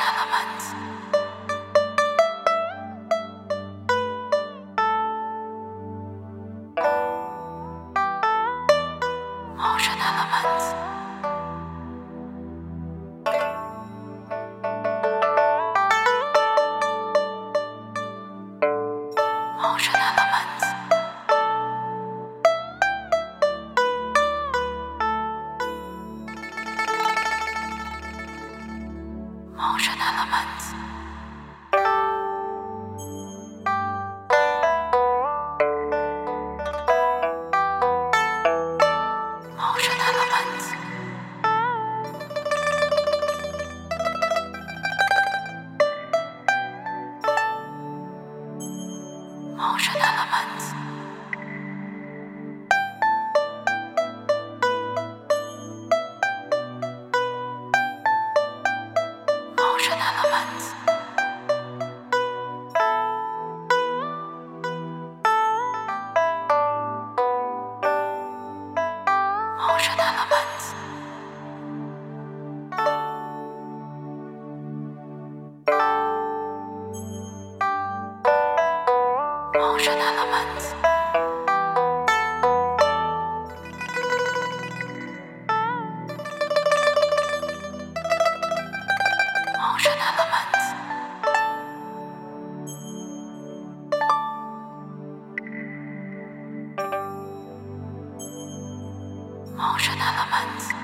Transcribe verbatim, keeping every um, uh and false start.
elements. Motion elements. Motion elements. Motion elements. Motion elements. Motion elements. Motion elements. Motion elements. Motion elements. Motion elements. Motion elements.